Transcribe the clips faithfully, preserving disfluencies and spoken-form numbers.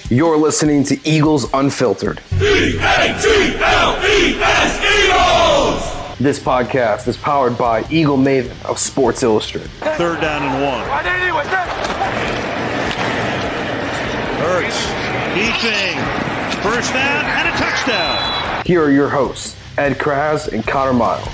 You're listening to Eagles Unfiltered. E A G L E S, Eagles! This podcast is powered by Eagle Maven of Sports Illustrated. Third down and one. Hurts, keeping, first down and a touchdown. Here are your hosts, Ed Kraz and Connor Miles.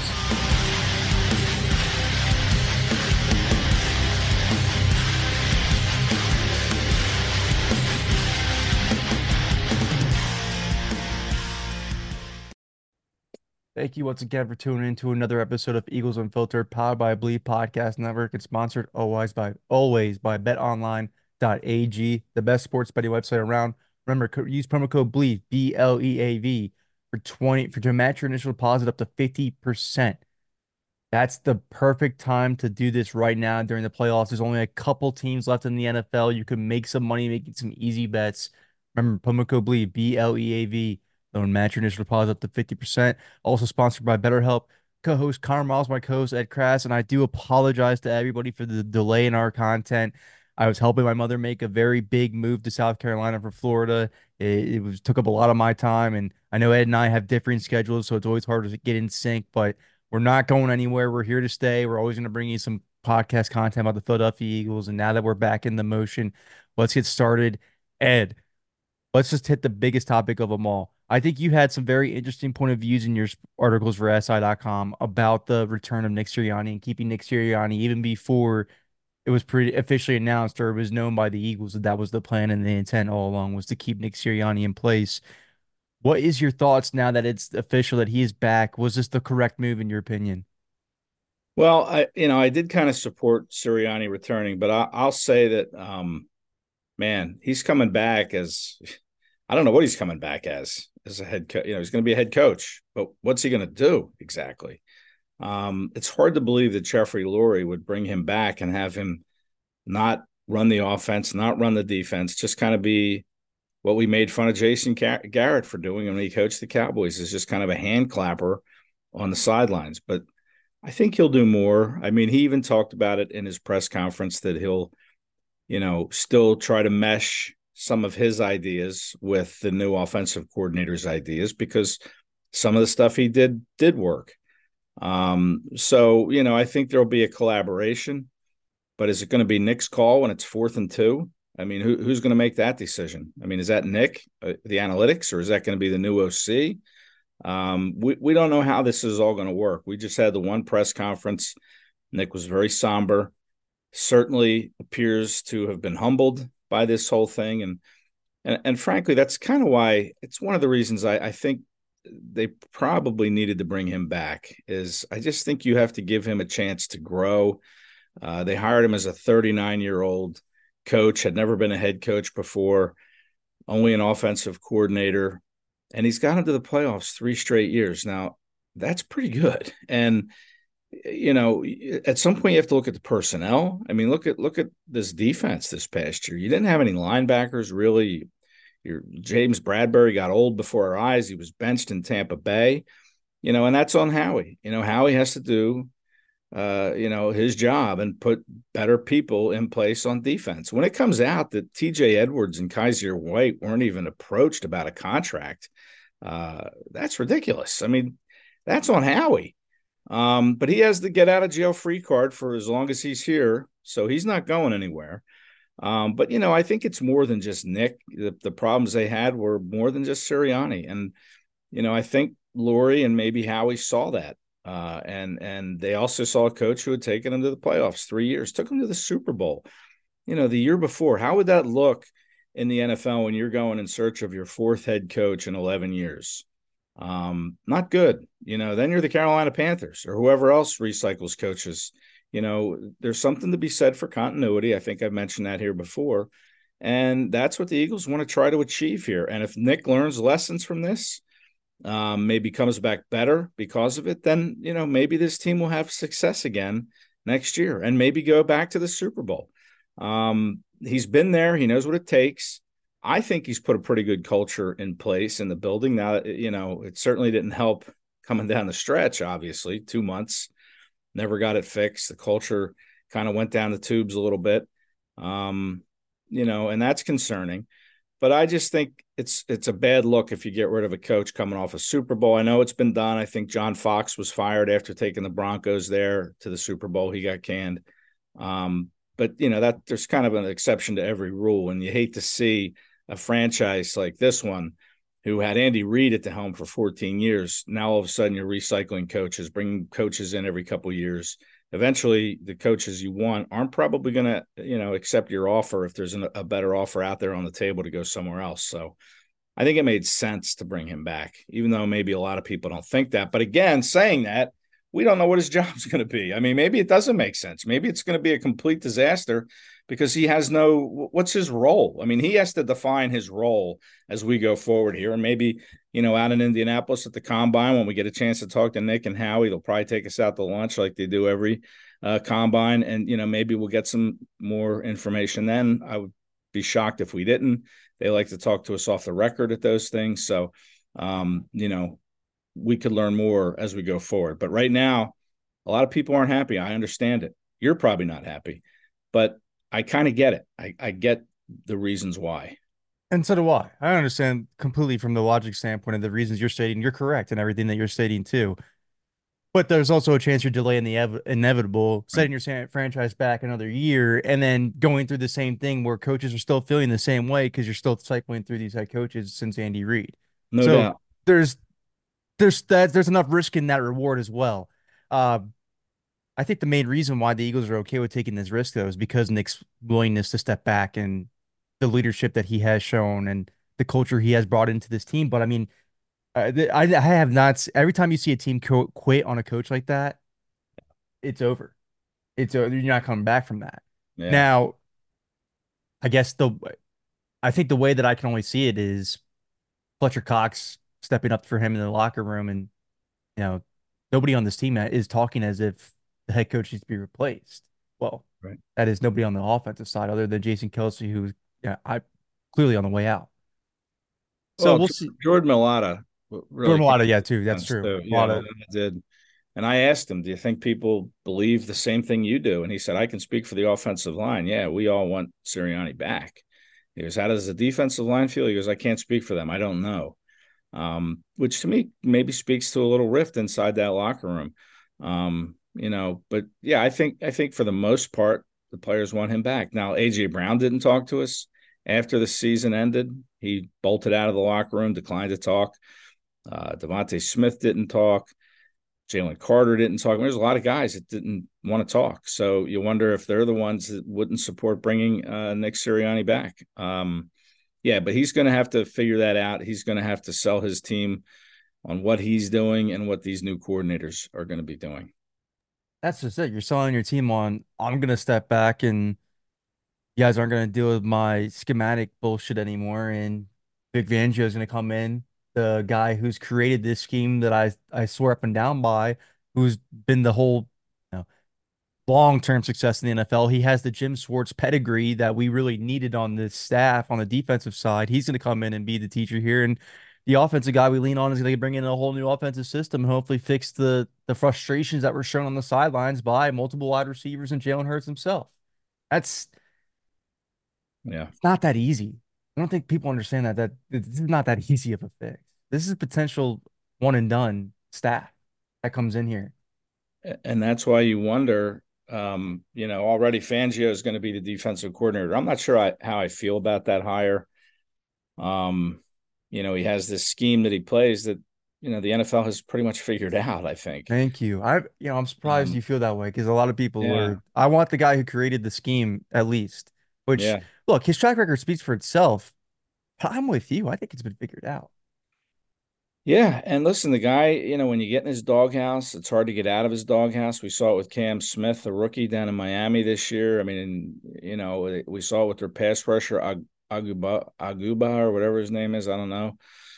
Thank you once again for tuning in to another episode of Eagles Unfiltered, powered by Bleed Podcast Network and sponsored always by always by bet online dot a g, the best sports betting website around. Remember, use promo code BLEAV, B L E A V, for twenty for to match your initial deposit up to fifty percent. That's the perfect time to do this right now during the playoffs. There's only a couple teams left in the N F L. You can make some money making some easy bets. Remember, promo code BLEAV, B L E A V. Don't match your initial deposit up to fifty percent. Also sponsored by BetterHelp. Co-host Connor Miles, my co-host Ed Kras, and I do apologize to everybody for the delay in our content. I was helping my mother make a very big move to South Carolina from Florida. It, it was took up a lot of my time, and I know Ed and I have differing schedules, so it's always hard to get in sync, but we're not going anywhere. We're here to stay. We're always going to bring you some podcast content about the Philadelphia Eagles, and now that we're back in the motion, let's get started. Ed, let's just hit the biggest topic of them all. I think you had some very interesting point of views in your articles for S I dot com about the return of Nick Sirianni and keeping Nick Sirianni even before it was pretty officially announced or it was known by the Eagles that that was the plan and the intent all along was to keep Nick Sirianni in place. What is your thoughts now that it's official that he is back? Was this the correct move in your opinion? Well, I you know I did kind of support Sirianni returning, but I, I'll say that, um, man, he's coming back as I don't know what he's coming back as. As a head coach, you know, he's going to be a head coach, but what's he going to do exactly? Um, it's hard to believe that Jeffrey Lurie would bring him back and have him not run the offense, not run the defense, just kind of be what we made fun of Jason Garrett for doing when he coached the Cowboys, is just kind of a hand clapper on the sidelines. But I think he'll do more. I mean, he even talked about it in his press conference that he'll, you know, still try to mesh some of his ideas with the new offensive coordinator's ideas, because some of the stuff he did did work. Um, so, you know, I think there'll be a collaboration, but is it going to be Nick's call when it's fourth and two? I mean, who, who's going to make that decision? I mean, is that Nick, uh, the analytics, or is that going to be the new O C? Um, we, we don't know how this is all going to work. We just had the one press conference. Nick was very somber, certainly appears to have been humbled by this whole thing. And, and, and frankly, that's kind of why it's one of the reasons I, I think they probably needed to bring him back. Is I just think you have to give him a chance to grow. Uh, they hired him as a thirty-nine year old coach, had never been a head coach before, only an offensive coordinator. And he's got into the playoffs three straight years. Now that's pretty good. And, you know, at some point you have to look at the personnel. I mean, look at look at this defense this past year. You didn't have any linebackers, really. Your James Bradbury got old before our eyes. He was benched in Tampa Bay, you know, and that's on Howie. You know, Howie has to do, uh, you know, his job and put better people in place on defense. When it comes out that T J Edwards and Kaiser White weren't even approached about a contract, uh, that's ridiculous. I mean, that's on Howie. Um, but he has the get out of jail free card for as long as he's here. So he's not going anywhere. Um, but, you know, I think it's more than just Nick. The, the problems they had were more than just Sirianni. And, you know, I think Lurie and maybe Howie saw that. Uh, and, and they also saw a coach who had taken them to the playoffs three years, took them to the Super Bowl, you know, the year before. How would that look in the N F L when you're going in search of your fourth head coach in eleven years? Um, not good. You know, then you're the Carolina Panthers or whoever else recycles coaches. You know, there's something to be said for continuity. I think I've mentioned that here before. And that's what the Eagles want to try to achieve here. And if Nick learns lessons from this, um, maybe comes back better because of it, then, you know, maybe this team will have success again next year and maybe go back to the Super Bowl. Um, he's been there. He knows what it takes. I think he's put a pretty good culture in place in the building. Now, you know, it certainly didn't help coming down the stretch, obviously. Two months, never got it fixed. The culture kind of went down the tubes a little bit, um, you know, and that's concerning. but I just think it's it's a bad look if you get rid of a coach coming off a Super Bowl. I know it's been done. I think John Fox was fired after taking the Broncos there to the Super Bowl. He got canned. Um, but, you know, that there's kind of an exception to every rule, and you hate to see a franchise like this one who had Andy Reid at the helm for fourteen years. Now all of a sudden you're recycling coaches, bringing coaches in every couple of years. Eventually the coaches you want aren't probably going to, you know, accept your offer if there's an, a better offer out there on the table to go somewhere else. So I think it made sense to bring him back, even though maybe a lot of people don't think that. But again, saying that, we don't know what his job's going to be. I mean, maybe it doesn't make sense. Maybe it's going to be a complete disaster because he has no – what's his role? I mean, he has to define his role as we go forward here. And maybe, you know, out in Indianapolis at the Combine, when we get a chance to talk to Nick and Howie, they'll probably take us out to lunch like they do every uh, Combine. And, you know, maybe we'll get some more information then. I would be shocked if we didn't. They like to talk to us off the record at those things. So, um, you know, we could learn more as we go forward. But right now, a lot of people aren't happy. I understand it. You're probably not happy, but I kind of get it. I, I get the reasons why. And so do I. I understand completely from the logic standpoint of the reasons you're stating. You're correct in everything that you're stating too. But there's also a chance you're delaying the ev- inevitable, setting your sa- franchise back another year, and then going through the same thing where coaches are still feeling the same way because you're still cycling through these head coaches since Andy Reid. No so doubt. There's there's that there's enough risk in that reward as well. Uh, I think the main reason why the Eagles are okay with taking this risk, though, is because Nick's willingness to step back and the leadership that he has shown and the culture he has brought into this team. But I mean, uh, I, I have not. Every time you see a team co- quit on a coach like that, it's over. It's uh, you're not coming back from that. Yeah. Now, I guess the I think the way that I can only see it is Fletcher Cox stepping up for him in the locker room, and you know, nobody on this team is talking as if the head coach needs to be replaced. Well, right. That is nobody on the offensive side other than Jason Kelce, who's yeah, I clearly on the way out. So well, we'll see. Jordan Mailata. Really Jordan Mailata, yeah, too. That's true. Too. Yeah, Mailata did. And I asked him, do you think people believe the same thing you do? And he said, I can speak for the offensive line. Yeah, we all want Sirianni back. He goes, how does the defensive line feel? He goes, I can't speak for them. I don't know. Um, which to me maybe speaks to a little rift inside that locker room. Um, you know, but yeah, I think I think for the most part, the players want him back. Now, A J Brown didn't talk to us after the season ended. He bolted out of the locker room, declined to talk. Uh, Devontae Smith didn't talk. Jalen Carter didn't talk. I mean, there's a lot of guys that didn't want to talk. So you wonder if they're the ones that wouldn't support bringing uh, Nick Sirianni back. Um, yeah, but he's going to have to figure that out. He's going to have to sell his team on what he's doing and what these new coordinators are going to be doing. That's just it. You're selling your team on, I'm going to step back and you guys aren't going to deal with my schematic bullshit anymore. And Vic Fangio is going to come in, the guy who's created this scheme that I I swear up and down by, who's been the whole you know, long-term success in the N F L. He has the Jim Schwartz pedigree that we really needed on the staff on the defensive side. He's going to come in and be the teacher here. And the offensive guy we lean on is going to bring in a whole new offensive system and hopefully fix the, the frustrations that were shown on the sidelines by multiple wide receivers and Jalen Hurts himself. That's yeah, it's not that easy. I don't think people understand that, that this is not that easy of a fix. This is potential one and done staff that comes in here. And that's why you wonder, um, you know, already Fangio is going to be the defensive coordinator. I'm not sure I, how I feel about that hire. Um, you know, he has this scheme that he plays that, you know, the N F L has pretty much figured out, I think. Thank you. I, you know, I'm surprised um, you feel that way because a lot of people yeah. are, I want the guy who created the scheme at least, which yeah. look, his track record speaks for itself, but I'm with you. I think it's been figured out. Yeah, and listen, the guy, you know, when you get in his doghouse, it's hard to get out of his doghouse. We saw it with Cam Smith, the rookie down in Miami this year. I mean, you know, we saw it with their pass rusher, Ag- Aguba, Aguba or whatever his name is. I don't know.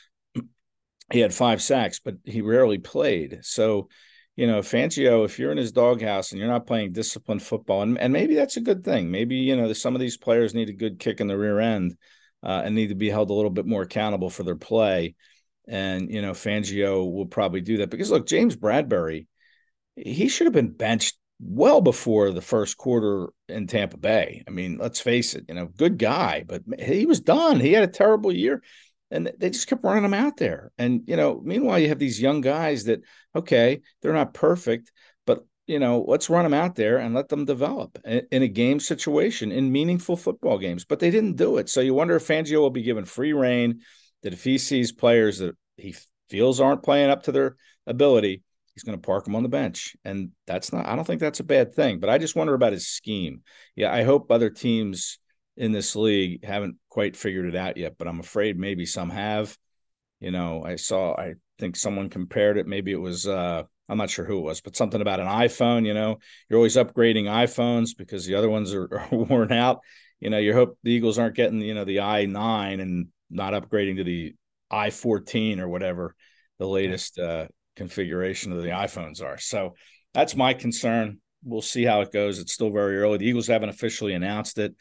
He had five sacks, but he rarely played. So, you know, Fangio, if you're in his doghouse and you're not playing disciplined football, and, and maybe that's a good thing. Maybe, you know, some of these players need a good kick in the rear end uh, and need to be held a little bit more accountable for their play. And, you know, Fangio will probably do that because, look, James Bradbury, he should have been benched well before the first quarter in Tampa Bay. I mean, let's face it, you know, good guy, but he was done. He had a terrible year, and they just kept running him out there. And, you know, meanwhile, you have these young guys that, okay, they're not perfect, but, you know, let's run them out there and let them develop in a game situation, in meaningful football games. But they didn't do it. So you wonder if Fangio will be given free rein, that if he sees players that he feels aren't playing up to their ability, he's going to park him on the bench. And that's not, I don't think that's a bad thing, but I just wonder about his scheme. Yeah, I hope other teams in this league haven't quite figured it out yet, but I'm afraid maybe some have. You know, I saw, I think someone compared it. Maybe it was, uh, I'm not sure who it was, but something about an iPhone. You know, you're always upgrading iPhones because the other ones are, are worn out. You know, you hope the Eagles aren't getting, you know, the i nine and not upgrading to the i fourteen or whatever the latest uh, configuration of the iPhones are. So that's my concern. We'll see how it goes. It's still very early. The Eagles haven't officially announced it.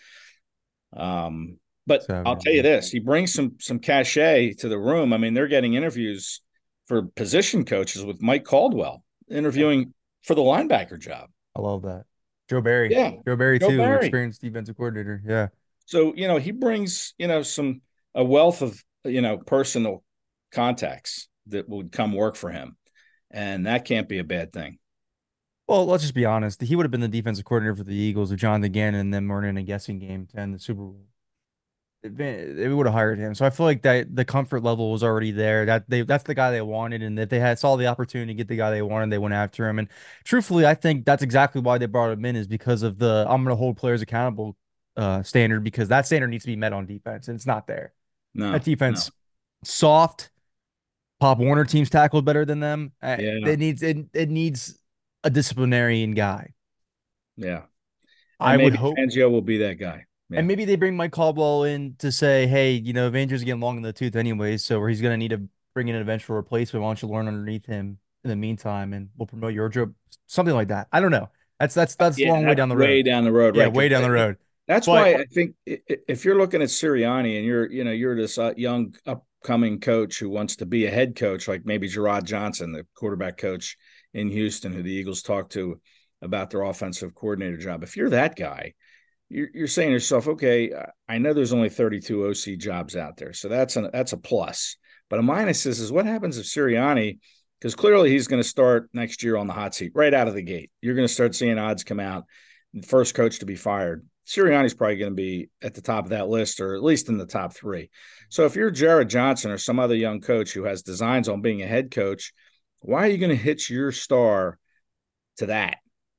Um, but so, I'll tell you this, he brings some some cachet to the room. I mean, they're getting interviews for position coaches with Mike Caldwell interviewing for the linebacker job. I love that. Joe Barry. Yeah. Joe Barry, Joe too, Barry. experienced defensive coordinator. Yeah. So, you know, he brings, you know, some a wealth of, you know, personal contacts that would come work for him. And that can't be a bad thing. Well, let's just be honest. He would have been the defensive coordinator for the Eagles if Jonathan Gannon and them weren't in a guessing game to end the Super Bowl. They would have hired him. So I feel like that the comfort level was already there. That they that's the guy they wanted, and if they had saw the opportunity to get the guy they wanted, they went after him. And truthfully, I think that's exactly why they brought him in, is because of the I'm going to hold players accountable uh, standard, because that standard needs to be met on defense, and it's not there. No, that defense no. soft. Pop Warner teams tackled better than them. Yeah. It needs it, it needs a disciplinarian guy. Yeah. And I would hope Fangio will be that guy. Yeah. And maybe they bring Mike Caldwell in to say, hey, you know, Vander's getting long in the tooth anyways, so he's going to need to bring in an eventual replacement. Why don't you learn underneath him in the meantime, and we'll promote your job, something like that. I don't know. That's that's that's yeah, a long that's way down the road. Way down the road, yeah, right? way down the road. That's but, why I think if you're looking at Sirianni and you're, you know, you're this uh, young upcoming coach who wants to be a head coach, like maybe Gerard Johnson, the quarterback coach in Houston, who the Eagles talked to about their offensive coordinator job. If you're that guy, you're, you're saying to yourself, okay, I know there's only thirty-two O C jobs out there, so that's a that's a plus. But a minus is, is what happens if Sirianni, because clearly he's going to start next year on the hot seat right out of the gate. You're going to start seeing odds come out. First coach to be fired. Sirianni's probably going to be at the top of that list, or at least in the top three. So if you're Jared Johnson or some other young coach who has designs on being a head coach, why are you going to hitch your star to that?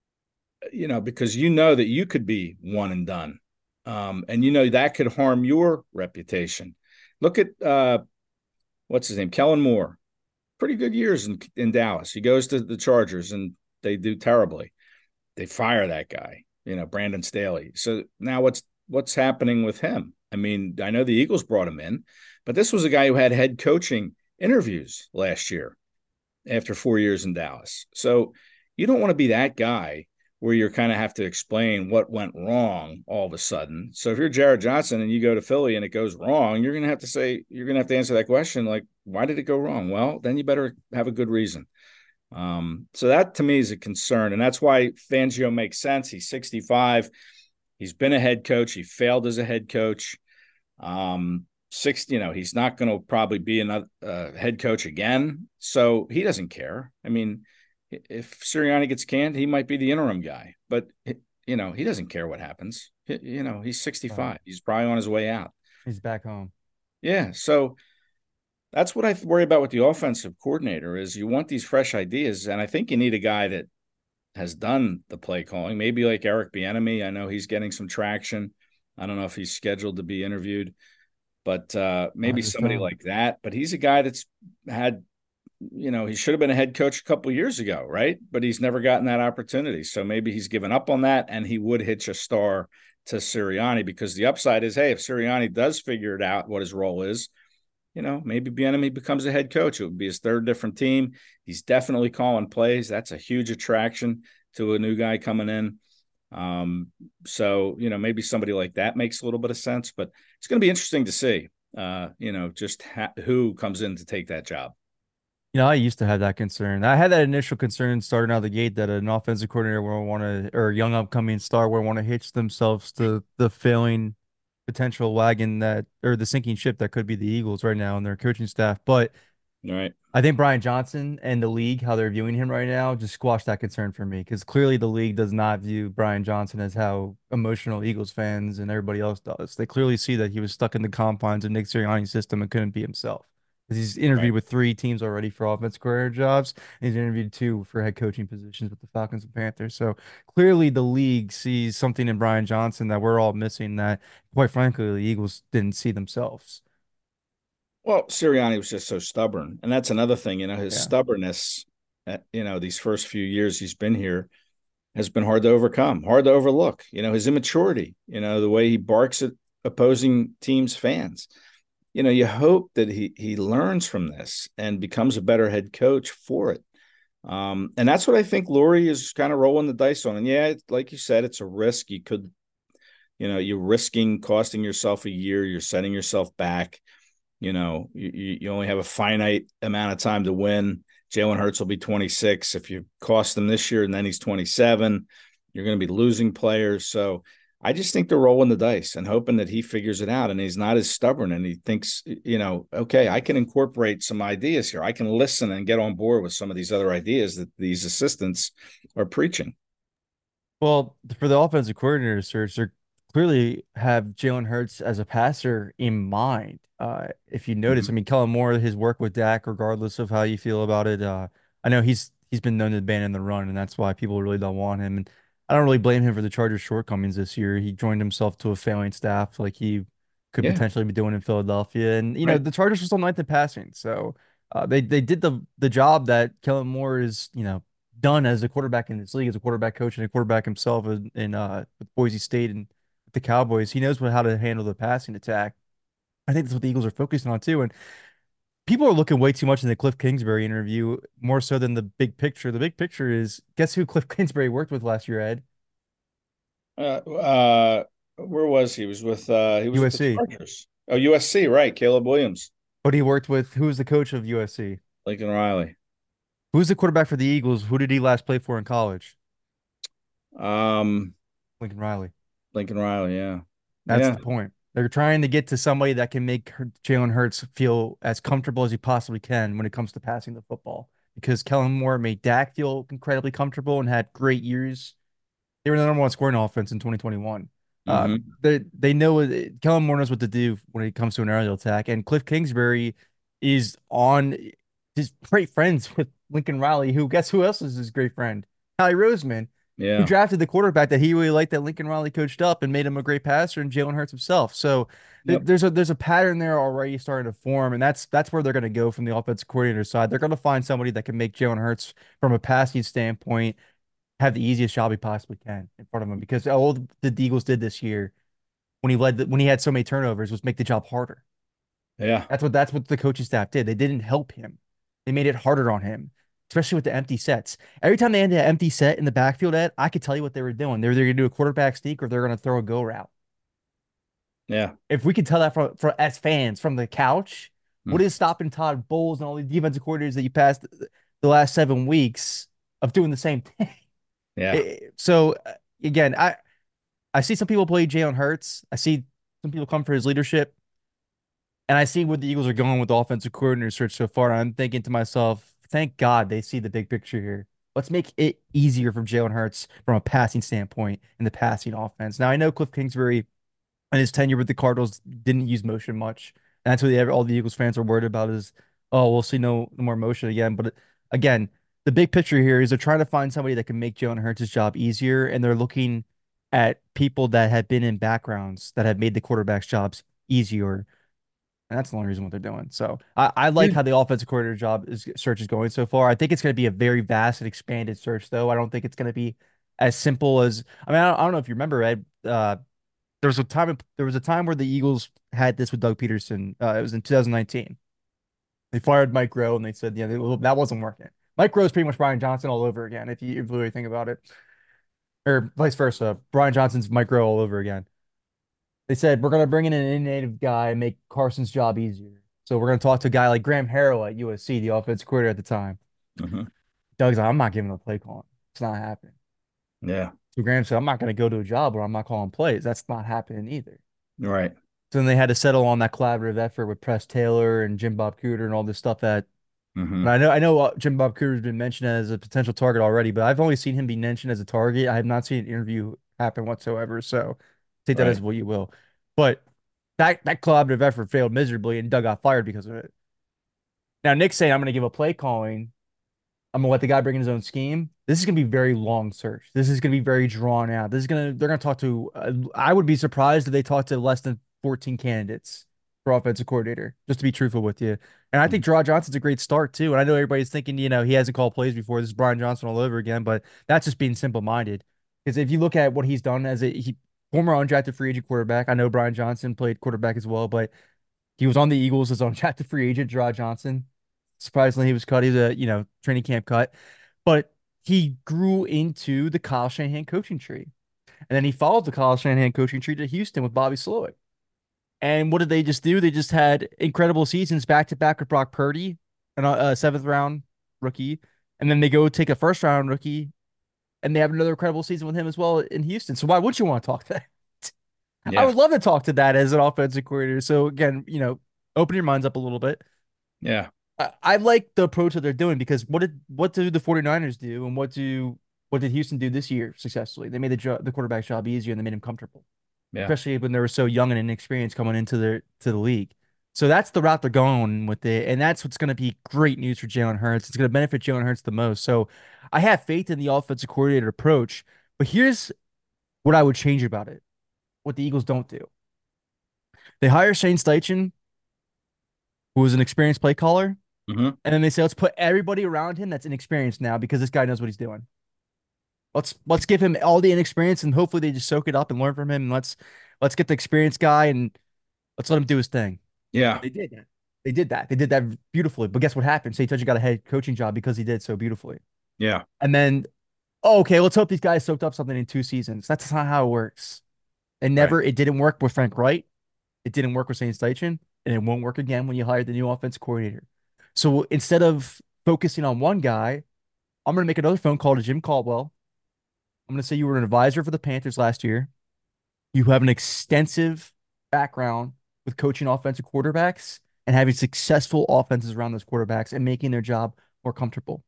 You know, because you know that you could be one and done. Um, and, you know, that could harm your reputation. Look at, uh, what's his name? Kellen Moore. Pretty good years in, in Dallas. He goes to the Chargers and they do terribly. They fire that guy, you know, Brandon Staley. So now what's what's happening with him? I mean, I know the Eagles brought him in, but this was a guy who had head coaching interviews last year after four years in Dallas. So you don't want to be that guy where you kind of have to explain what went wrong all of a sudden. So if you're Jared Johnson and you go to Philly and it goes wrong, you're going to have to say, you're going to have to answer that question. Like, why did it go wrong? Well, then you better have a good reason. Um, so that to me is a concern. And that's why Fangio makes sense. He's sixty-five. He's been a head coach. He failed as a head coach. Um, six, you know, he's not going to probably be another uh, head coach again. So he doesn't care. I mean, if Sirianni gets canned, he might be the interim guy, but you know, he doesn't care what happens. You know, he's sixty-five. He's probably on his way out. He's back home. Yeah. So that's what I worry about with the offensive coordinator is you want these fresh ideas. And I think you need a guy that has done the play calling, maybe like Eric Bieniemy. I know he's getting some traction. I don't know if he's scheduled to be interviewed, but uh, maybe somebody like that. But he's a guy that's had, you know, he should have been a head coach a couple of years ago, right? But he's never gotten that opportunity. So maybe he's given up on that, and he would hitch a star to Sirianni, because the upside is, hey, if Sirianni does figure it out what his role is, you know, maybe Bieniemy becomes a head coach. It would be his third different team. He's definitely calling plays. That's a huge attraction to a new guy coming in. Um, so, you know, maybe somebody like that makes a little bit of sense, but it's going to be interesting to see, uh, you know, just ha- who comes in to take that job. You know, I used to have that concern. I had that initial concern starting out of the gate that an offensive coordinator will want to, or a young upcoming star will want to hitch themselves to the failing potential wagon that, or the sinking ship that could be the Eagles right now and their coaching staff. But Right. I think Brian Johnson and the league, how they're viewing him right now, just squashed that concern for me because clearly the league does not view Brian Johnson as how emotional Eagles fans and everybody else does. They clearly see that he was stuck in the confines of Nick Sirianni's system and couldn't be himself. Because he's Right. interviewed with three teams already for offensive career jobs, and he's interviewed two for head coaching positions with the Falcons and Panthers. So clearly the league sees something in Brian Johnson that we're all missing that, quite frankly, the Eagles didn't see themselves. Well, Sirianni was just so stubborn, and that's another thing. You know, his Yeah. stubbornness. At, you know, these first few years he's been here has been hard to overcome, hard to overlook. You know, his immaturity. You know, the way he barks at opposing teams' fans. You know, you hope that he he learns from this and becomes a better head coach for it. Um, and that's what I think Lurie is kind of rolling the dice on. And yeah, like you said, it's a risk. You could, you know, you're risking costing yourself a year. You're setting yourself back. You know, you, you only have a finite amount of time to win. Jalen Hurts will be twenty-six. If you cost him this year and then he's twenty-seven, you're going to be losing players. So I just think they're rolling the dice and hoping that he figures it out and he's not as stubborn and he thinks, you know, okay, I can incorporate some ideas here. I can listen and get on board with some of these other ideas that these assistants are preaching. Well, for the offensive coordinator search, they clearly have Jalen Hurts as a passer in mind. Uh, if you notice, I Mhm. mean, Kellen Moore, his work with Dak, regardless of how you feel about it, uh, I know he's he's been known to abandon the run, and that's why people really don't want him. And I don't really blame him for the Chargers' shortcomings this year. He joined himself to a failing staff like he could Yeah, potentially be doing in Philadelphia. And you know, right. the Chargers were still ninth in passing, so uh, they they did the the job that Kellen Moore is, you know, done as a quarterback in this league, as a quarterback coach and a quarterback himself in, in uh with Boise State and the Cowboys. He knows what, how to handle the passing attack. I think that's what the Eagles are focusing on too. And people are looking way too much in the Cliff Kingsbury interview, more so than the big picture. The big picture is guess who Cliff Kingsbury worked with last year, Ed? Uh, uh, where was he? He was with uh, he was with the U S C. Chargers. Oh, U S C, right? Caleb Williams, But he worked with who was the coach of U S C? Lincoln Riley. Who's the quarterback for the Eagles? Who did he last play for in college? Um, Lincoln Riley. Lincoln Riley, yeah, That's yeah, the point. They're trying to get to somebody that can make Her- Jalen Hurts feel as comfortable as he possibly can when it comes to passing the football. Because Kellen Moore made Dak feel incredibly comfortable and had great years. They were the number one scoring offense in twenty twenty-one. Uh, hmm they they know what- Kellen Moore knows what to do when it comes to an aerial attack, and Cliff Kingsbury is on his great friends with Lincoln Riley, who guess who else is his great friend? Howie Roseman, who yeah, drafted the quarterback that he really liked that Lincoln Riley coached up and made him a great passer, and Jalen Hurts himself. So th yep, there's a there's a pattern there already starting to form, and that's that's where they're going to go from the offensive coordinator side. They're going to find somebody that can make Jalen Hurts from a passing standpoint have the easiest job he possibly can in front of him because all the Eagles did this year when he led the, when he had so many turnovers was make the job harder. yeah, That's what that's what the coaching staff did. They didn't help him. They made it harder on him, especially with the empty sets. Every time they had an empty set in the backfield, Ed, I could tell you what they were doing. They were either going to do a quarterback sneak or they're going to throw a go route. yeah. If we could tell that from, from as fans from the couch, what Hmm. is stopping Todd Bowles and all the defensive coordinators that you passed the last seven weeks of doing the same thing? Yeah, It- so uh, again, I I see some people play Jalen Hurts. I see some people come for his leadership, and I see where the Eagles are going with the offensive coordinator search so far. And I'm thinking to myself, thank God they see the big picture here. Let's make it easier for Jalen Hurts from a passing standpoint in the passing offense. Now I know Cliff Kingsbury and his tenure with the Cardinals didn't use motion much. And that's what the, all the Eagles fans are worried about is, oh, we'll see no, no more motion again. But again, the big picture here is they're trying to find somebody that can make Jalen Hurts' job easier, and they're looking at people that have been in backgrounds that have made the quarterback's jobs easier. And that's the only reason what they're doing. So I, I like yeah. how the offensive coordinator job is search is going so far. I think it's going to be a very vast and expanded search, though. I don't think it's going to be as simple as I mean, I don't, I don't know if you remember, Ed. Uh, there was a time there was a time where the Eagles had this with Doug Peterson. Uh, it was in two thousand nineteen. They fired Mike Rowe and they said, yeah, well, that wasn't working. Mike Rowe is pretty much Brian Johnson all over again, if you, if you really think about it, or vice versa. Brian Johnson's Mike Rowe all over again. They said we're gonna bring in an innovative guy and make Carson's job easier. So we're going to talk to a guy like Graham Harrell at U S C, the offensive coordinator at the time. Mm-hmm. Doug's like, I'm not giving a play calling. It's not happening. Yeah. So Graham said, I'm not going to go to a job where I'm not calling plays. That's not happening either. Right. So then they had to settle on that collaborative effort with Press Taylor and Jim Bob Cooter and all this stuff that. Mm-hmm. And I know I know uh, Jim Bob Cooter has been mentioned as a potential target already, but I've only seen him be mentioned as a target. I have not seen an interview happen whatsoever. So take that Right. as what you will. But that that collaborative effort failed miserably, and Doug got fired because of it. Now Nick's saying I'm going to give a play calling. I'm gonna let the guy bring in his own scheme. This is gonna be very long search. This is gonna be very drawn out. This is gonna they're gonna talk to. Uh, I would be surprised if they talk to less than fourteen candidates for offensive coordinator. Just to be truthful with you, and I think Draw Johnson's a great start too. And I know everybody's thinking, you know, he hasn't called plays before. This is Brian Johnson all over again, but that's just being simple minded. Because if you look at what he's done as a he, former undrafted free agent quarterback, I know Brian Johnson played quarterback as well, but he was on the Eagles as undrafted free agent. Draw Johnson. Surprisingly, he was cut. He was a, you know, training camp cut, but he grew into the Kyle Shanahan coaching tree. And then he followed the Kyle Shanahan coaching tree to Houston with Bobby Slowick. And what did they just do? They just had incredible seasons back to back with Brock Purdy, and a, a seventh round rookie. And then they go take a first round rookie, and they have another incredible season with him as well in Houston. So why would you want to talk to that? Yeah. I would love to talk to that as an offensive coordinator. So again, you know, open your minds up a little bit. Yeah. I, I like the approach that they're doing because what did what do the 49ers do and what do what did Houston do this year successfully? They made the jo- the quarterback job easier and they made him comfortable, Yeah. especially when they were so young and inexperienced coming into their to the league. So that's the route they're going with it, and that's what's going to be great news for Jalen Hurts. It's going to benefit Jalen Hurts the most. So I have faith in the offensive coordinator approach, but here's what I would change about it: what the Eagles don't do. They hire Shane Steichen, who was an experienced play caller. Mm-hmm. And then they say, let's put everybody around him that's inexperienced now because this guy knows what he's doing. Let's let's give him all the inexperience and hopefully they just soak it up and learn from him. And let's let's get the experienced guy and let's let him do his thing. Yeah. They did that. They did that. They did that beautifully. But guess what happened? Say Touchy got a head coaching job because he did so beautifully. Yeah. And then, oh, okay, let's hope these guys soaked up something in two seasons. That's not how it works. And never, Right. it didn't work with Frank Wright. It didn't work with Shane Steichen. And it won't work again when you hire the new offensive coordinator. So instead of focusing on one guy, I'm going to make another phone call to Jim Caldwell. I'm going to say you were an advisor for the Panthers last year. You have an extensive background with coaching offensive quarterbacks and having successful offenses around those quarterbacks and making their job more comfortable.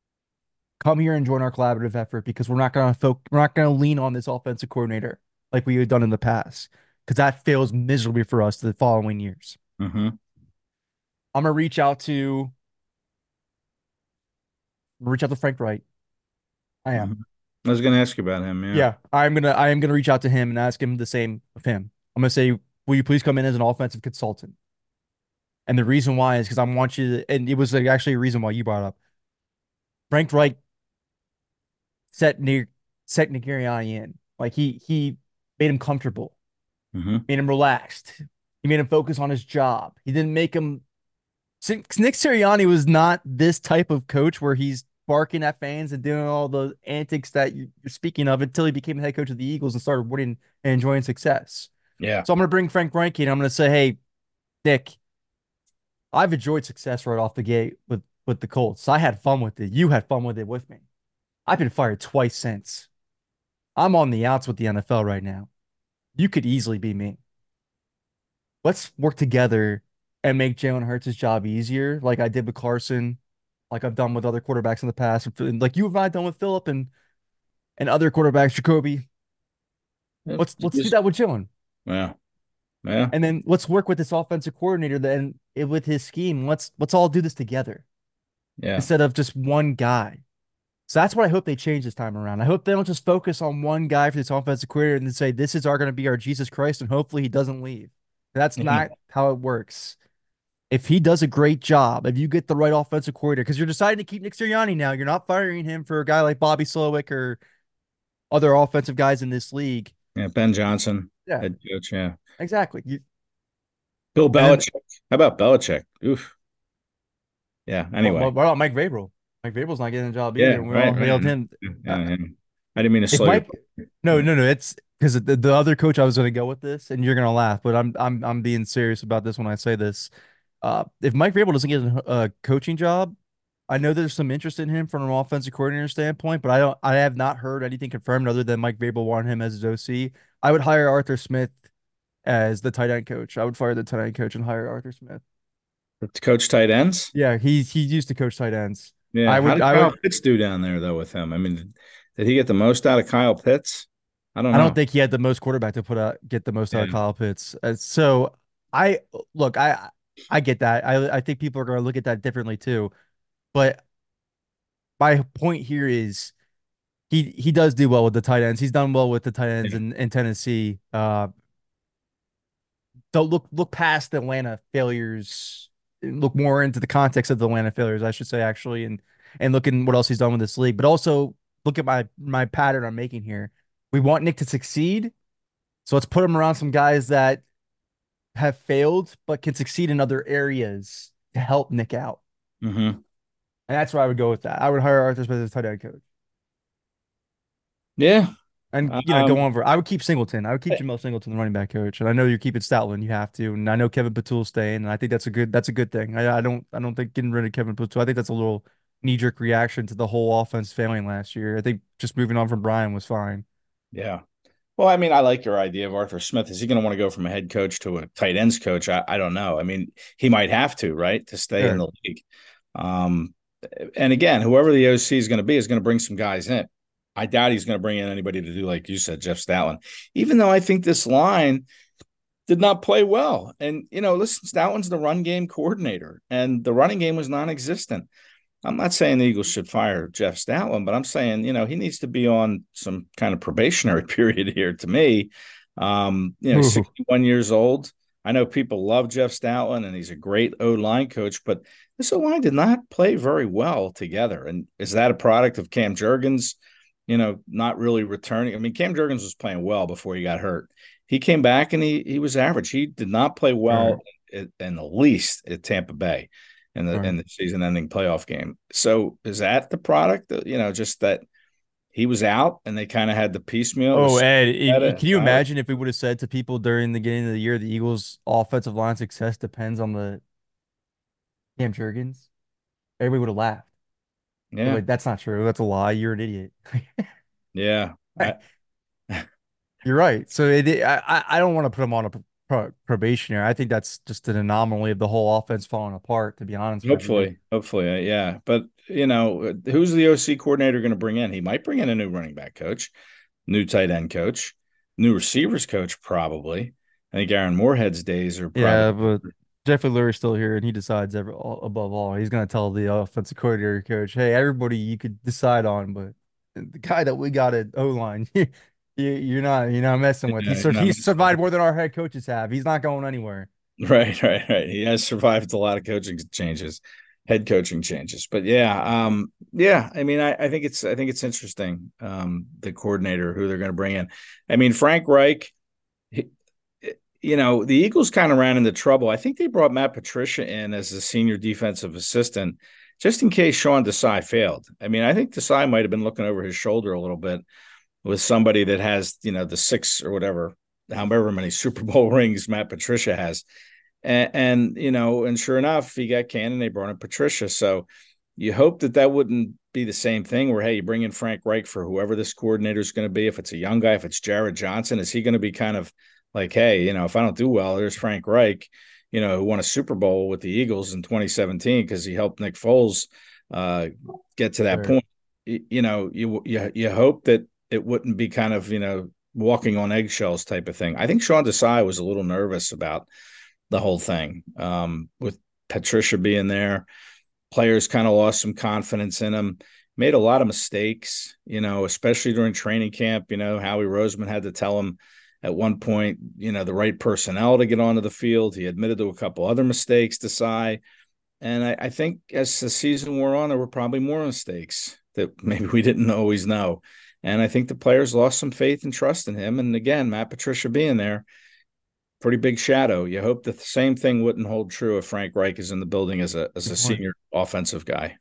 Come here and join our collaborative effort because we're not going to fo- we're not going to lean on this offensive coordinator like we had done in the past because that fails miserably for us the following years. Mm-hmm. I'm gonna reach out to reach out to Frank Wright. I am. Mm-hmm. I was going to ask you about him. Yeah. Yeah, I'm gonna I am gonna reach out to him and ask him the same of him. I'm gonna say, will you please come in as an offensive consultant? And the reason why is because I want you to, and it was like actually a reason why you brought up Frank Wright set near set Nick Sirianni in. Like he he made him comfortable, Mm-hmm. made him relaxed. He made him focus on his job. He didn't make him Nick Sirianni was not this type of coach where he's barking at fans and doing all the antics that you're speaking of until he became the head coach of the Eagles and started winning and enjoying success. Yeah. So I'm going to bring Frank Reich in. I'm going to say, hey, Nick, I've enjoyed success right off the gate with, with the Colts. I had fun with it. You had fun with it with me. I've been fired twice since. I'm on the outs with the N F L right now. You could easily be me. Let's work together and make Jalen Hurts' job easier, like I did with Carson, like I've done with other quarterbacks in the past, and like you and I done with Philip and and other quarterbacks, Jacoby. Let's let's do that with Jalen. Yeah. Yeah. And then let's work with this offensive coordinator then with his scheme. Let's let's all do this together. Yeah. Instead of just one guy. So that's what I hope they change this time around. I hope they don't just focus on one guy for this offensive coordinator and then say this is our going to be our Jesus Christ and hopefully he doesn't leave. That's Mhm. not how it works. If he does a great job, if you get the right offensive coordinator, because you're deciding to keep Nick Sirianni now, you're not firing him for a guy like Bobby Slowick or other offensive guys in this league. Yeah. Ben Johnson. Yeah. Head coach. Yeah. Exactly. You, Bill then- Belichick. How about Belichick? Oof. Yeah. Anyway. What, what about Mike Vrabel? Mike Vrabel's not getting a job Yeah, either. We right, all hailed right. him. Yeah, yeah. I didn't mean to If slow Mike, you. no, no, no. It's because the, the other coach I was going to go with this, and you're going to laugh, but I'm I'm I'm being serious about this when I say this. Uh, if Mike Vrabel doesn't get a, a coaching job, I know there's some interest in him from an offensive coordinator standpoint, but I don't. I have not heard anything confirmed other than Mike Vrabel wanted him as his O C. I would hire Arthur Smith as the tight end coach. I would fire the tight end coach and hire Arthur Smith. To coach tight ends? Yeah, he he used to coach tight ends. Yeah. I How would did I Kyle would Pitts do down there though with him? I mean, did, did he get the most out of Kyle Pitts? I don't I don't know. think he had the most quarterback to put out get the most out Yeah. of Kyle Pitts. Uh, so I look, I I get that. I I think people are going to look at that differently too. But my point here is he he does do well with the tight ends. He's done well with the tight ends Yeah. in, in Tennessee. Uh, don't look look past the Atlanta failures. Look more into the context of the Atlanta failures, I should say, actually, and and look at what else he's done with this league. But also look at my my pattern I'm making here. We want Nick to succeed, so let's put him around some guys that have failed but can succeed in other areas to help Nick out. Mm-hmm. And that's where I would go with that. I would hire Arthur Smith as tight end coach. Yeah. And you know, go Um, on for I would keep Singleton. I would keep Jamel Singleton the running back coach. And I know you're keeping Stoutland, you have to. And I know Kevin Patul's staying, and I think that's a good that's a good thing. I, I don't I don't think getting rid of Kevin Patul. I think that's a little knee-jerk reaction to the whole offense failing last year. I think just moving on from Brian was fine. yeah. Well, I mean, I like your idea of Arthur Smith. Is he going to want to go from a head coach to a tight ends coach? I, I don't know. I mean, he might have to, right, to stay in Sure. the league. Um, and again, whoever the O C is going to be is going to bring some guys in. I doubt he's going to bring in anybody to do, like you said, Jeff Stoutland, even though I think this line did not play well. And, you know, listen, Stoutland's the run game coordinator, and the running game was non existent. I'm not saying the Eagles should fire Jeff Stoutland, but I'm saying, you know, he needs to be on some kind of probationary period here to me. Um, you know, Ooh. sixty-one years old. I know people love Jeff Stoutland and he's a great O-line coach, but this O-line did not play very well together. And is that a product of Cam Jurgens, you know, not really returning? I mean, Cam Jurgens was playing well before he got hurt. He came back and he he was average. He did not play well Right. in, in the least at Tampa Bay in the Right. in the season-ending playoff game. So is that the product? You know, just that he was out and they kind of had the piecemeal. Oh, to Ed, if, at it. can you Uh, imagine if we would have said to people during the beginning of the year the Eagles' offensive line success depends on the Cam Jurgens? Everybody would have laughed. They're yeah, like, that's not true. That's a lie. You're an idiot. yeah, I, You're right. So it, I I I don't want to put him on a pro probationary. I think that's just an anomaly of the whole offense falling apart, to be honest with you. hopefully, hopefully, uh, yeah. But you know, who's the O C coordinator going to bring in? He might bring in a new running back coach, new tight end coach, new receivers coach, probably. I think Aaron Moorhead's days are Yeah, probably but Jeffrey Lurie's still here, and he decides every, all, above all. He's going to tell the offensive coordinator coach, "Hey, everybody, you could decide on, but the guy that we got at O line, you, you're not you're not messing with. He yeah, sur not he's survived more than our head coaches have. He's not going anywhere." right, right, right. He has survived a lot of coaching changes, head coaching changes. But yeah, um, yeah. I mean, I, I think it's I think it's interesting. Um, the coordinator who they're going to bring in. I mean, Frank Reich. He, you know, the Eagles kind of ran into trouble. I think they brought Matt Patricia in as the senior defensive assistant just in case Sean Desai failed. I mean, I think Desai might have been looking over his shoulder a little bit with somebody that has, you know, the six or whatever, however many Super Bowl rings Matt Patricia has. And, and you know, and sure enough, he got canned and they brought in Patricia. So you hope that that wouldn't be the same thing where, hey, you bring in Frank Reich for whoever this coordinator is going to be. If it's a young guy, if it's Jared Johnson, is he going to be kind of like, hey, you know, if I don't do well, there's Frank Reich, you know, who won a Super Bowl with the Eagles in twenty seventeen because he helped Nick Foles uh, get to that Sure. point. You, you know, you, you you hope that it wouldn't be kind of, you know, walking on eggshells type of thing. I think Sean Desai was a little nervous about the whole thing um, with Patricia being there. Players kind of lost some confidence in him, made a lot of mistakes, you know, especially during training camp. You know, Howie Roseman had to tell him at one point, you know, the right personnel to get onto the field. He admitted to a couple other mistakes, Desai. And I, I think as the season wore on, there were probably more mistakes that maybe we didn't always know. And I think the players lost some faith and trust in him. And again, Matt Patricia being there, pretty big shadow. You hope that the same thing wouldn't hold true if Frank Reich is in the building as a as a senior offensive guy.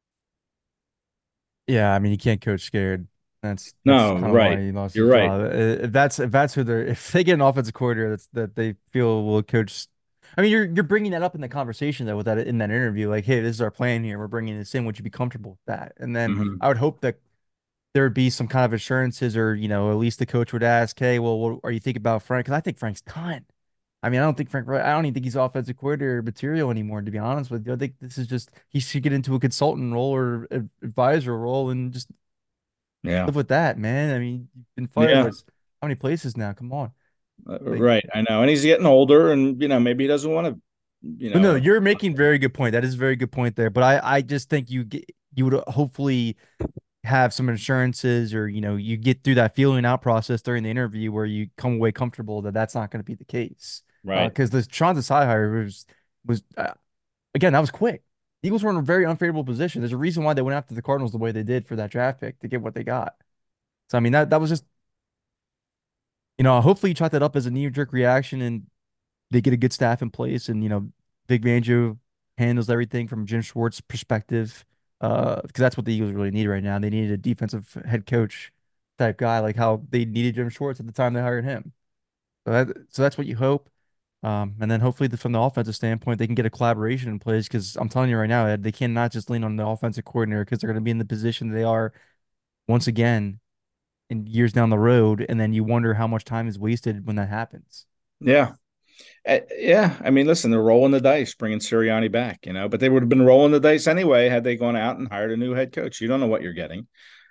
Yeah, I mean, you can't coach scared. That's that's No, kind of why right. he lost You're his right. job. If that's if that's who they're if they get an offensive coordinator that's that they feel will coach I mean, you're you're bringing that up in the conversation though with that in that interview, like, hey, this is our plan here. We're bringing this in. Would you be comfortable with that? And then Hmm. I would hope that there would be some kind of assurances, or you know, at least the coach would ask, hey, well, what are you thinking about Frank? Because I think Frank's done. I mean, I don't think Frank. I don't even think he's offensive coordinator material anymore. To be honest with you, I think this is just he should get into a consultant role or ad- advisor role and just Yeah. live with that, man. I mean, you've been fired by Yeah. s- how many places now? Come on. Uh, Like, Right. I know. And he's getting older and, you know, maybe he doesn't want to, you but no, know, you're making very good point. That is a very good point there. But I, I just think you get, you would hopefully have some insurances, or you know, you get through that feeling out process during the interview where you come away comfortable that that's not going to be the case. Uh, right. because the Sean Desai hire was was uh, again, that was quick. The Eagles were in a very unfavorable position. There's a reason why they went after the Cardinals the way they did for that draft pick to get what they got. So I mean, that that was just, you know, hopefully you chalk that up as a knee-jerk reaction and they get a good staff in place, and you know, Vic Fangio handles everything from Jim Schwartz's perspective. Uh, because that's what the Eagles really need right now. They needed a defensive head coach type guy, like how they needed Jim Schwartz at the time they hired him. So that so that's what you hope. Um, and then hopefully the, from the offensive standpoint, they can get a collaboration in place, because I'm telling you right now, Ed, they cannot just lean on the offensive coordinator, because they're going to be in the position they are once again in years down the road, and then you wonder how much time is wasted when that happens. Yeah. Uh, yeah. I mean, listen, they're rolling the dice, bringing Sirianni back, you know, but they would have been rolling the dice anyway had they gone out and hired a new head coach. You don't know what you're getting.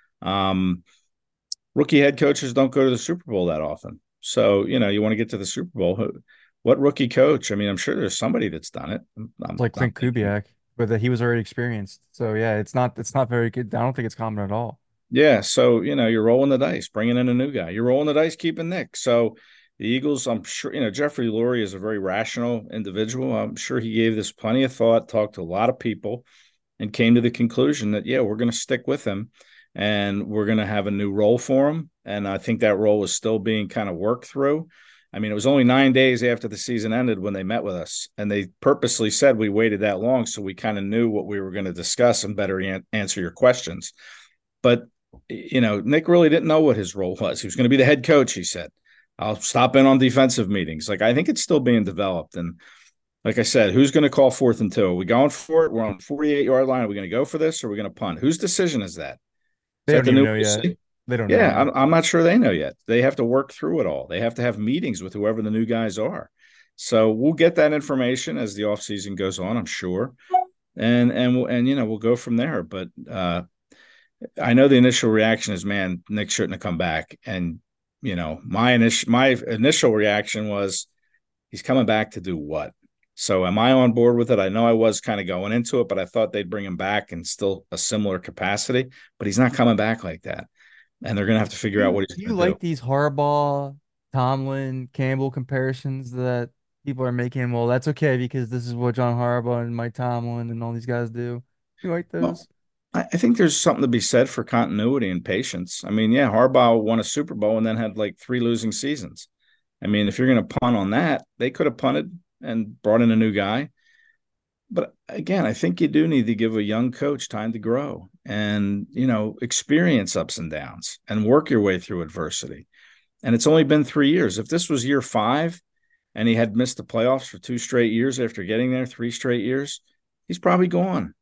Um, Rookie head coaches don't go to the Super Bowl that often. So, you know, you want to get to the Super Bowl. Who, what rookie coach? I mean, I'm sure there's somebody that's done it. I'm, It's I'm, like I'm Clint thinking. Kubiak, but that he was already experienced. So yeah, it's not it's not very good. I don't think it's common at all. Yeah. So, you know, you're rolling the dice, bringing in a new guy. You're rolling the dice, keeping Nick. So the Eagles, I'm sure, you know, Jeffrey Lurie is a very rational individual. I'm sure he gave this plenty of thought, talked to a lot of people, and came to the conclusion that, yeah, we're going to stick with him and we're going to have a new role for him. And I think that role is still being kind of worked through. I mean, it was only nine days after the season ended when they met with us, and they purposely said we waited that long so we kind of knew what we were going to discuss and better an- answer your questions. But, you know, Nick really didn't know what his role was. He was going to be the head coach, he said. I'll stop in on defensive meetings. Like, I think it's still being developed. And like I said, who's going to call fourth and two? Are we going for it? We're on forty-eight yard line. Are we going to go for this, or are we going to punt? Whose decision is that? Is They that don't the even new know O yet. C? They don't know Yeah, I'm, yet. I'm not sure they know yet. They have to work through it all. They have to have meetings with whoever the new guys are. So we'll get that information as the offseason goes on, I'm sure. And and we'll, and you know, we'll go from there. But uh I know the initial reaction is, man, Nick shouldn't have come back. And you know, my initial my initial reaction was, he's coming back to do what? So am I on board with it? I know I was kind of going into it, but I thought they'd bring him back in still a similar capacity. But he's not coming back like that, and they're going to have to Do figure out you what he's do you going to do. like these Harbaugh, Tomlin, Campbell comparisons that people are making? Well, that's okay because this is what John Harbaugh and Mike Tomlin and all these guys do. You like Well, those? I, I think there's something to be said for continuity and patience. I mean, yeah, Harbaugh won a Super Bowl and then had like three losing seasons. I mean, if you're going to punt on that, they could have punted and brought in a new guy. But again, I think you do need to give a young coach time to grow and, you know, experience ups and downs and work your way through adversity. And it's only been three years. If this was year five and he had missed the playoffs for two straight years after getting there, three straight years, he's probably gone.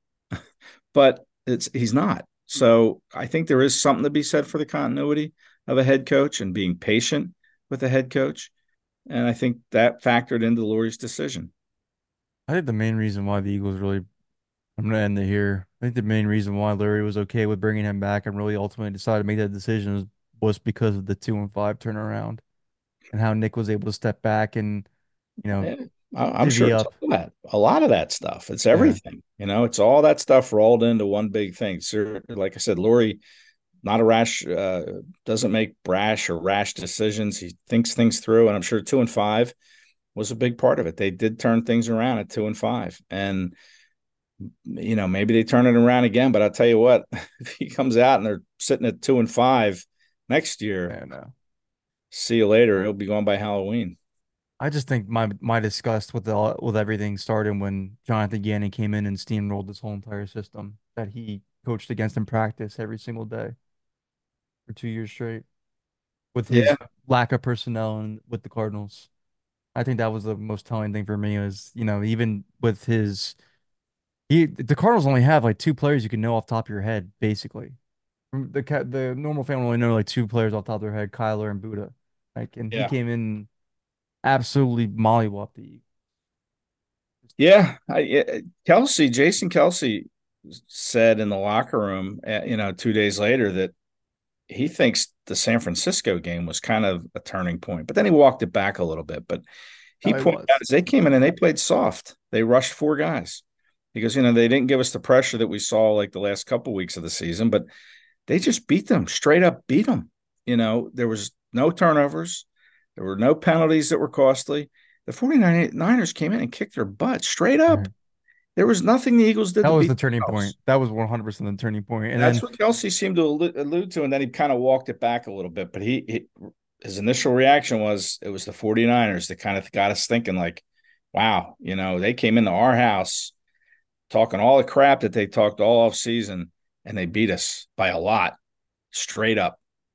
But it's he's not. So I think there is something to be said for the continuity of a head coach and being patient with a head coach. And I think that factored into Lurie's decision. I think the main reason why the Eagles really, I'm gonna end it here. I think the main reason why Larry was okay with bringing him back and really ultimately decided to make that decision was, was because of the two and five turnaround and how Nick was able to step back and, you know, Yeah, I- am sure divvy it's up. all that, a lot of that stuff. It's Yeah. everything, you know, it's all that stuff rolled into one big thing. So, like I said, Lurie, not a rash, uh, doesn't make brash or rash decisions. He thinks things through, and I'm sure two and five was a big part of it. They did turn things around at two and five, and you know, maybe they turn it around again. But I'll tell you what, if he comes out and they're sitting at two and five next year, Yeah, no. see you later. He'll be gone by Halloween. I just think my my disgust with the with everything started when Jonathan Gannon came in and steamrolled this whole entire system that he coached against in practice every single day for two years straight with Yeah, his lack of personnel and with the Cardinals. I think that was the most telling thing for me was, you know, even with his he the Cardinals only have like two players you can know off the top of your head, basically. Mm, The ca- the normal fan will only know like two players off the top of their head, Kyler and Buda. Like, and he Yeah. came in absolutely mollywopped the Yeah. I, eh, Kelsey, Jason Kelsey said in the locker room, uh, you know, two days later that he thinks the San Francisco game was kind of a turning point, but then he walked it back a little bit. But he No, it pointed was. out as they came in and they played soft. They rushed four guys because, you know, they didn't give us the pressure that we saw like the last couple weeks of the season, but they just beat them straight up, beat them. You know, there was no turnovers. There were no penalties that were costly. The 49ers came in and kicked their butt straight up. Mhm. There was nothing the Eagles did That to was beat the turning themselves. point. That was one hundred percent the turning point. And That's then what Kelsey seemed to allude, allude to, and then he kind of walked it back a little bit. But he, he his initial reaction was it was the 49ers that kind of got us thinking like, wow, you know, they came into our house talking all the crap that they talked all off season, and they beat us by a lot, straight up.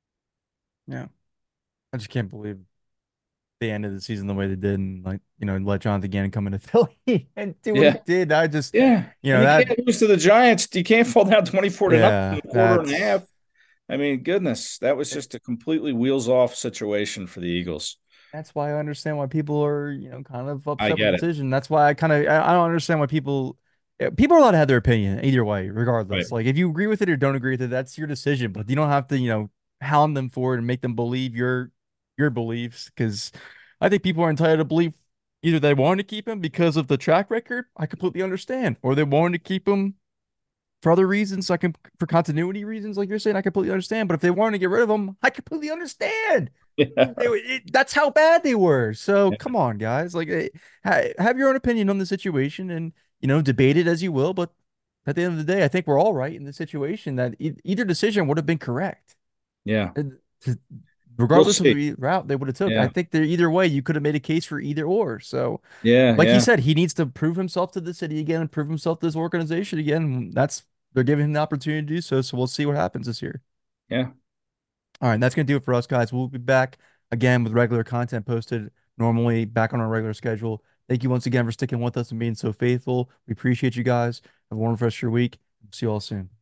yeah, I just can't believe they ended the season the way they did and like, you know, let Jonathan Gannon come into Philly and do what he Yeah. did. I just, Yeah. you And know, you that can't lose to the Giants. You can't fall down twenty-four to nothing in yeah, a quarter and a that's half. I mean, goodness, that was just a completely wheels off situation for the Eagles. that's why I understand why people are, you know, kind of I upset with get the it. decision. That's why I kind of I, I don't understand why people eh, people are allowed to have their opinion either way, Right. regardless. Like if you agree with it or don't agree with it, that's your decision. But you don't have to, you know, hound them for it and make them believe your your beliefs. Because I think people are entitled to believe either they wanted to keep him because of the track record. I completely understand, or they wanted to keep him for other reasons. I can for continuity reasons, like you're saying, I completely understand. But if they wanted to get rid of him, I completely understand. Yeah. They, they, it, that's how bad they were. So come on, guys. Like, eh, ha, have your own opinion on the situation, and you know, debate it as you will. But at the end of the day, I think we're all right in the situation that e either decision would have been correct, Yeah. And to- We'll regardless of see. the route they would have took. I Yeah. think that either way, you could have made a case for either or. So, Yeah. like he Yeah. said, he needs to prove himself to the city again and prove himself to this organization again. That's they're giving him the opportunity to do so. So we'll see what happens this year. Yeah. All right, that's gonna do it for us, guys. We'll be back again with regular content posted normally back on our regular schedule. Thank you once again for sticking with us and being so faithful. We appreciate you guys. Have a wonderful rest of your week. See you all soon.